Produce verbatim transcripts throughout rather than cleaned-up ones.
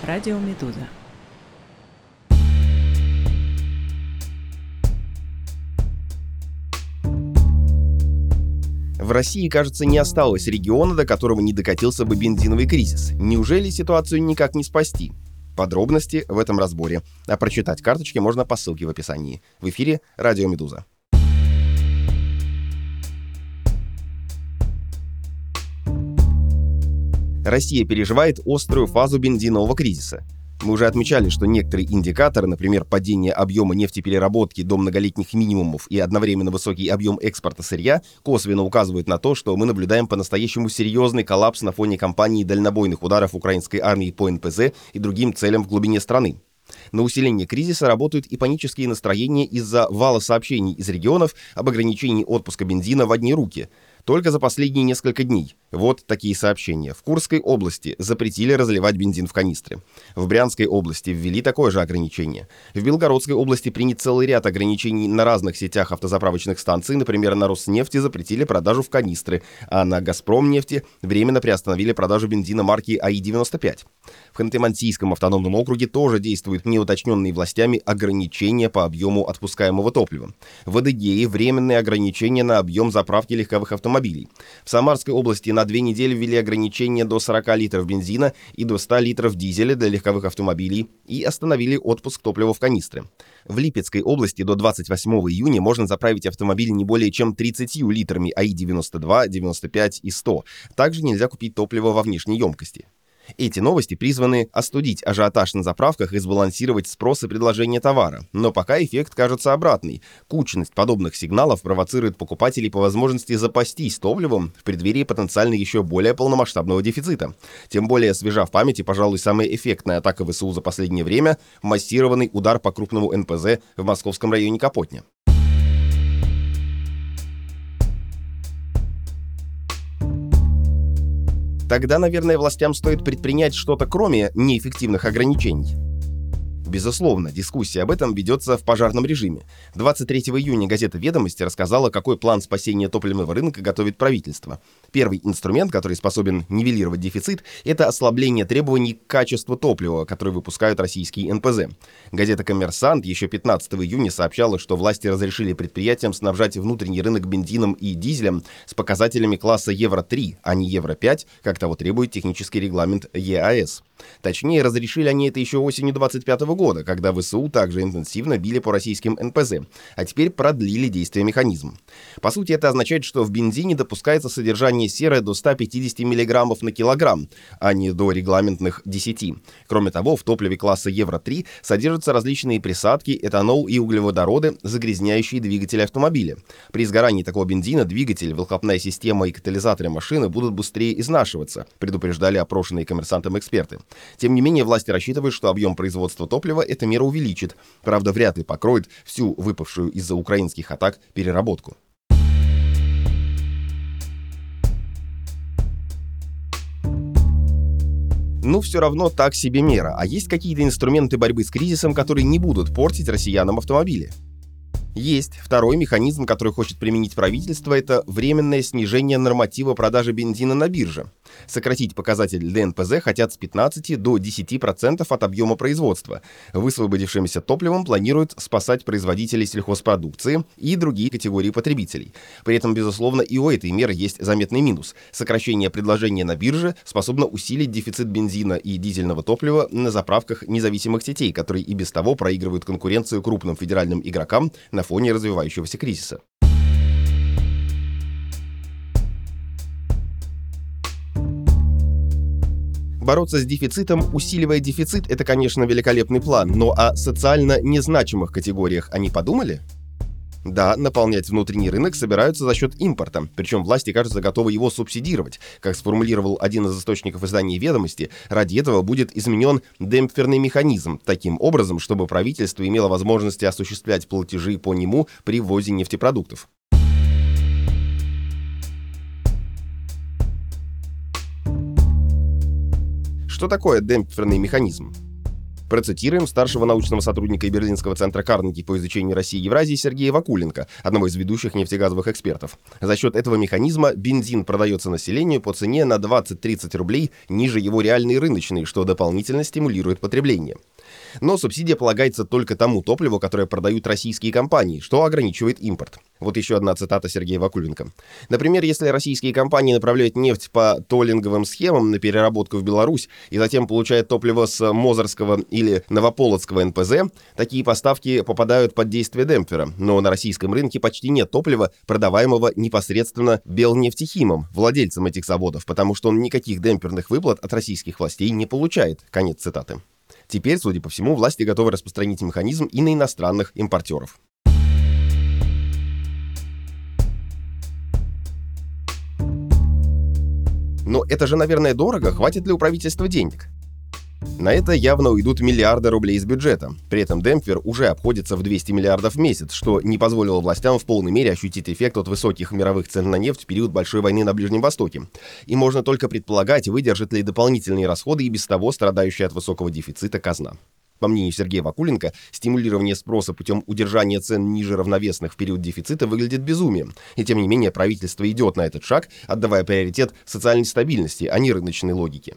Радио Медуза. В России, кажется, не осталось региона, до которого не докатился бы бензиновый кризис. Неужели ситуацию никак не спасти? Подробности в этом разборе. А прочитать карточки можно по ссылке в описании. В эфире Радио Медуза. Россия переживает острую фазу бензинового кризиса. Мы уже отмечали, что некоторые индикаторы, например, падение объема нефтепереработки до многолетних минимумов и одновременно высокий объем экспорта сырья, косвенно указывают на то, что мы наблюдаем по-настоящему серьезный коллапс на фоне кампании дальнобойных ударов украинской армии по эн пэ зэ и другим целям в глубине страны. На усиление кризиса работают и панические настроения из-за вала сообщений из регионов об ограничении отпуска бензина в одни руки. Только за последние несколько дней. Вот такие сообщения. В Курской области запретили разливать бензин в канистры. В Брянской области ввели такое же ограничение. В Белгородской области принят целый ряд ограничений на разных сетях автозаправочных станций. Например, на Роснефти запретили продажу в канистры, а на Газпромнефти временно приостановили продажу бензина марки а и девяносто пять. В Ханты-Мансийском автономном округе тоже действуют неуточненные властями ограничения по объему отпускаемого топлива. В Адыгее временные ограничения на объем заправки легковых автомобилей. В Самарской области на две недели ввели ограничения до сорока литров бензина и до ста литров дизеля для легковых автомобилей и остановили отпуск топлива в канистры. В Липецкой области до двадцать восьмого июня можно заправить автомобиль не более чем тридцатью литрами а и девяносто два, девяносто пять и сто. Также нельзя купить топливо во внешней емкости. Эти новости призваны остудить ажиотаж на заправках и сбалансировать спрос и предложение товара. Но пока эффект кажется обратный. Кучность подобных сигналов провоцирует покупателей по возможности запастись топливом в преддверии потенциально еще более полномасштабного дефицита. Тем более, свежа в памяти, пожалуй, самая эффектная атака вэ эс у за последнее время – массированный удар по крупному эн пэ зэ в московском районе Капотня. Тогда, наверное, властям стоит предпринять что-то кроме неэффективных ограничений. Безусловно, дискуссия об этом ведется в пожарном режиме. двадцать третьего июня газета «Ведомости» рассказала, какой план спасения топливного рынка готовит правительство. Первый инструмент, который способен нивелировать дефицит, это ослабление требований к качеству топлива, которое выпускают российские эн пэ зэ. Газета «Коммерсант» еще пятнадцатого июня сообщала, что власти разрешили предприятиям снабжать внутренний рынок бензином и дизелем с показателями класса евро три, а не евро пять, как того требует технический регламент е а эс. Точнее, разрешили они это еще осенью двадцать пятого года, когда вэ эс у также интенсивно били по российским эн пэ зэ, а теперь продлили действие механизма. По сути, это означает, что в бензине допускается содержание серы до ста пятидесяти миллиграммов на килограмм, а не до регламентных десяти. Кроме того, в топливе класса евро три содержатся различные присадки, этанол и углеводороды, загрязняющие двигатели автомобиля. При сгорании такого бензина двигатель, выхлопная система и катализаторы машины будут быстрее изнашиваться, предупреждали опрошенные «Коммерсантом» эксперты. Тем не менее, власти рассчитывают, что объем производства топлива эта мера увеличит. Правда, вряд ли покроет всю выпавшую из-за украинских атак переработку. Ну, все равно так себе мера. А есть какие-то инструменты борьбы с кризисом, которые не будут портить россиянам автомобили? Есть. Второй механизм, который хочет применить правительство, это временное снижение норматива продажи бензина на бирже. Сократить показатель для эн пэ зэ хотят с пятнадцати до десяти процентов от объема производства. Высвободившимся топливом планируют спасать производителей сельхозпродукции и другие категории потребителей. При этом, безусловно, и у этой меры есть заметный минус. Сокращение предложения на бирже способно усилить дефицит бензина и дизельного топлива на заправках независимых сетей, которые и без того проигрывают конкуренцию крупным федеральным игрокам на фоне развивающегося кризиса. Бороться с дефицитом, усиливая дефицит, это, конечно, великолепный план, но о социально незначимых категориях они подумали? Да, наполнять внутренний рынок собираются за счет импорта, причем власти, кажется, готовы его субсидировать. Как сформулировал один из источников издания «Ведомости», ради этого будет изменен демпферный механизм, таким образом, чтобы правительство имело возможности осуществлять платежи по нему при ввозе нефтепродуктов. Что такое демпферный механизм? Процитируем старшего научного сотрудника Берлинского центра Карнеги по изучению России и Евразии Сергея Вакуленко, одного из ведущих нефтегазовых экспертов. За счет этого механизма бензин продается населению по цене на двадцать-тридцать рублей ниже его реальной рыночной, что дополнительно стимулирует потребление. Но субсидия полагается только тому топливу, которое продают российские компании, что ограничивает импорт. Вот еще одна цитата Сергея Вакуленко. Например, если российские компании направляют нефть по толлинговым схемам на переработку в Беларусь и затем получают топливо с Мозырского или Новополоцкого эн пэ зэ, такие поставки попадают под действие демпфера, но на российском рынке почти нет топлива, продаваемого непосредственно Белнефтехимом, владельцем этих заводов, потому что он никаких демпферных выплат от российских властей не получает. Конец цитаты. Теперь, судя по всему, власти готовы распространить механизм и на иностранных импортеров. Но это же, наверное, дорого. Хватит ли у правительства денег? На это явно уйдут миллиарды рублей из бюджета. При этом демпфер уже обходится в двести миллиардов в месяц, что не позволило властям в полной мере ощутить эффект от высоких мировых цен на нефть в период большой войны на Ближнем Востоке. И можно только предполагать, выдержит ли дополнительные расходы и без того страдающая от высокого дефицита казна. По мнению Сергея Вакуленко, стимулирование спроса путем удержания цен ниже равновесных в период дефицита выглядит безумием. И тем не менее правительство идет на этот шаг, отдавая приоритет социальной стабильности, а не рыночной логике.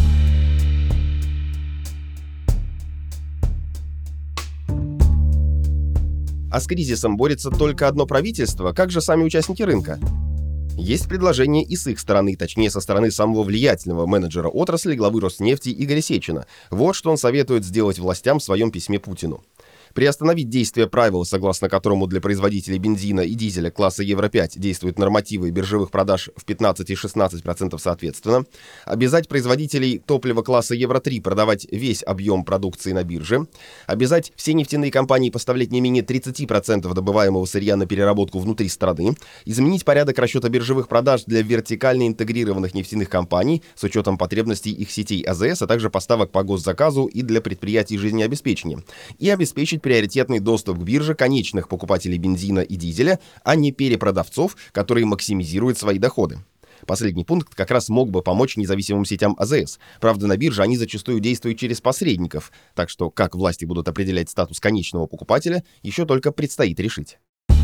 А с кризисом борется только одно правительство, как же сами участники рынка? Есть предложение и с их стороны, точнее со стороны самого влиятельного менеджера отрасли, главы Роснефти Игоря Сечина. Вот что он советует сделать властям в своем письме Путину. Приостановить действие правила, согласно которому для производителей бензина и дизеля класса Евро пять действуют нормативы биржевых продаж в пятнадцать и шестнадцать процентов соответственно. Обязать производителей топлива класса Евро три продавать весь объем продукции на бирже. Обязать все нефтяные компании поставлять не менее тридцать процентов добываемого сырья на переработку внутри страны. Изменить порядок расчета биржевых продаж для вертикально интегрированных нефтяных компаний с учетом потребностей их сетей а зэ эс, а также поставок по госзаказу и для предприятий жизнеобеспечения. И обеспечить приоритетный доступ к бирже конечных покупателей бензина и дизеля, а не перепродавцов, которые максимизируют свои доходы. Последний пункт как раз мог бы помочь независимым сетям а зэ эс. Правда, на бирже они зачастую действуют через посредников, так что как власти будут определять статус конечного покупателя, еще только предстоит решить.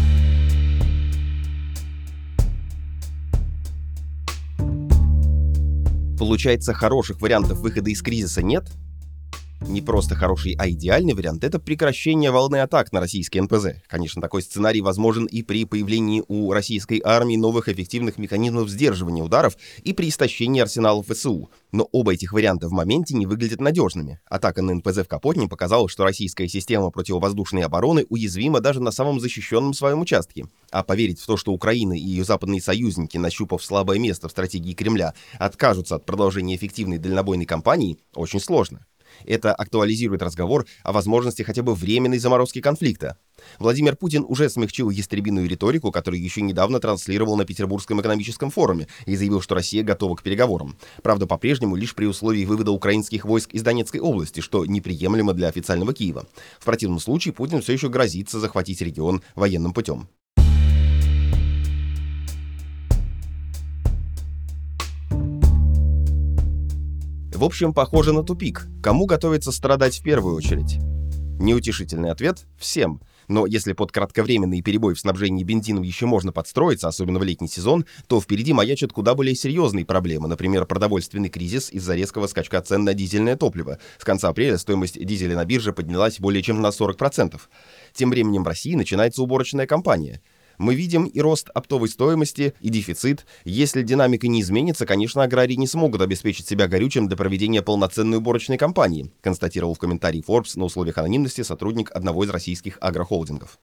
Получается, хороших вариантов выхода из кризиса нет? Не просто хороший, а идеальный вариант — это прекращение волны атак на российский эн пэ зэ. Конечно, такой сценарий возможен и при появлении у российской армии новых эффективных механизмов сдерживания ударов и при истощении арсеналов эс у. Но оба этих варианта в моменте не выглядят надежными. Атака на эн пэ зэ в Капотне показала, что российская система противовоздушной обороны уязвима даже на самом защищенном своем участке. А поверить в то, что Украина и ее западные союзники, нащупав слабое место в стратегии Кремля, откажутся от продолжения эффективной дальнобойной кампании, очень сложно. Это актуализирует разговор о возможности хотя бы временной заморозки конфликта. Владимир Путин уже смягчил ястребиную риторику, которую еще недавно транслировал на Петербургском экономическом форуме, и заявил, что Россия готова к переговорам. Правда, по-прежнему лишь при условии вывода украинских войск из Донецкой области, что неприемлемо для официального Киева. В противном случае Путин все еще грозится захватить регион военным путем. В общем, похоже на тупик. Кому готовится страдать в первую очередь? Неутешительный ответ – всем. Но если под кратковременный перебой в снабжении бензином еще можно подстроиться, особенно в летний сезон, то впереди маячат куда более серьезные проблемы, например, продовольственный кризис из-за резкого скачка цен на дизельное топливо. С конца апреля стоимость дизеля на бирже поднялась более чем на сорок процентов. Тем временем в России начинается уборочная кампания. Мы видим и рост оптовой стоимости, и дефицит. Если динамика не изменится, конечно, аграрии не смогут обеспечить себя горючим для проведения полноценной уборочной кампании, констатировал в комментарии Forbes на условиях анонимности сотрудник одного из российских агрохолдингов.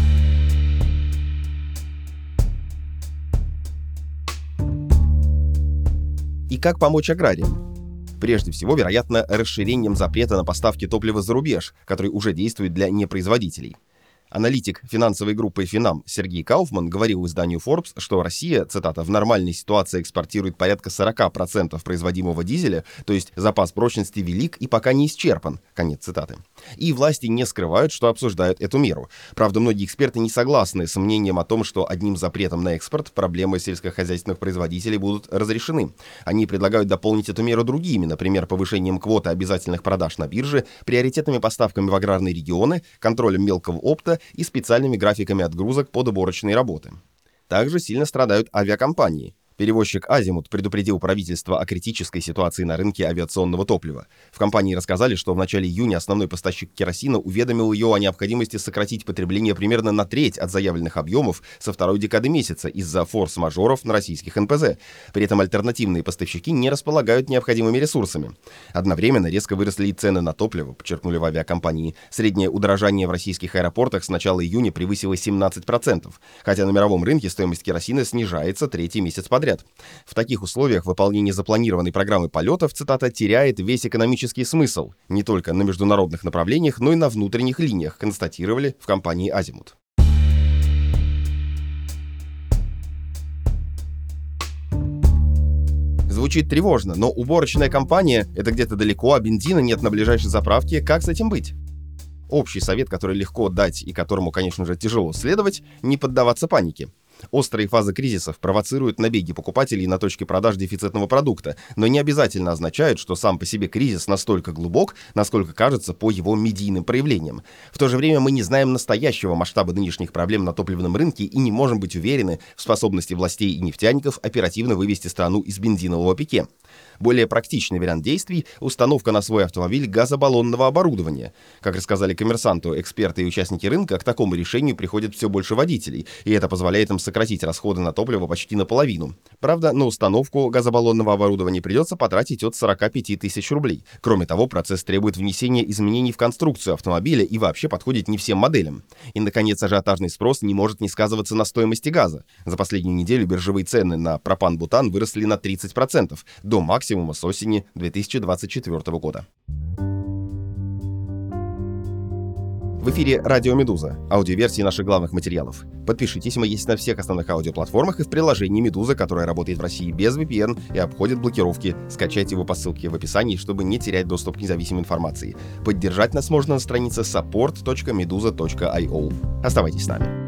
И как помочь аграриям? Прежде всего, вероятно, расширением запрета на поставки топлива за рубеж, который уже действует для непроизводителей. Аналитик финансовой группы «Финам» Сергей Кауфман говорил изданию Forbes, что Россия, цитата, «в нормальной ситуации экспортирует порядка сорок процентов производимого дизеля, то есть запас прочности велик и пока не исчерпан». Конец цитаты. И власти не скрывают, что обсуждают эту меру. Правда, многие эксперты не согласны с мнением о том, что одним запретом на экспорт проблемы сельскохозяйственных производителей будут разрешены. Они предлагают дополнить эту меру другими, например, повышением квоты обязательных продаж на бирже, приоритетными поставками в аграрные регионы, контролем мелкого опта и специальными графиками отгрузок под уборочные работы. Также сильно страдают авиакомпании. Перевозчик «Азимут» предупредил правительство о критической ситуации на рынке авиационного топлива. В компании рассказали, что в начале июня основной поставщик керосина уведомил ее о необходимости сократить потребление примерно на треть от заявленных объемов со второй декады месяца из-за форс-мажоров на российских эн пэ зэ. При этом альтернативные поставщики не располагают необходимыми ресурсами. Одновременно резко выросли и цены на топливо, подчеркнули в авиакомпании. Среднее удорожание в российских аэропортах с начала июня превысило семнадцать процентов, хотя на мировом рынке стоимость керосина снижается третий месяц подряд. В таких условиях выполнение запланированной программы полетов, цитата, теряет весь экономический смысл не только на международных направлениях, но и на внутренних линиях, констатировали в компании «Азимут». Звучит тревожно, но уборочная компания — это где-то далеко, а бензина нет на ближайшей заправке. Как с этим быть? Общий совет, который легко дать и которому, конечно же, тяжело следовать — не поддаваться панике. Острые фазы кризисов провоцируют набеги покупателей на точки продаж дефицитного продукта, но не обязательно означают, что сам по себе кризис настолько глубок, насколько кажется по его медийным проявлениям. В то же время мы не знаем настоящего масштаба нынешних проблем на топливном рынке и не можем быть уверены в способности властей и нефтяников оперативно вывести страну из бензинового пике. Более практичный вариант действий — установка на свой автомобиль газобаллонного оборудования. Как рассказали «Коммерсанту» эксперты и участники рынка, к такому решению приходит все больше водителей, и это позволяет им сократить расходы на топливо почти наполовину. Правда, на установку газобаллонного оборудования придется потратить от сорок пять тысяч рублей. Кроме того, процесс требует внесения изменений в конструкцию автомобиля и вообще подходит не всем моделям. И, наконец, ажиотажный спрос не может не сказываться на стоимости газа. За последнюю неделю биржевые цены на пропан-бутан выросли на тридцать процентов, до максимума с осени две тысячи двадцать четвёртого года. В эфире «Радио Медуза», аудиоверсии наших главных материалов. Подпишитесь, мы есть на всех основных аудиоплатформах и в приложении «Медуза», которое работает в России без ви пи эн и обходит блокировки. Скачайте его по ссылке в описании, чтобы не терять доступ к независимой информации. Поддержать нас можно на странице support точка meduza точка ай о. Оставайтесь с нами.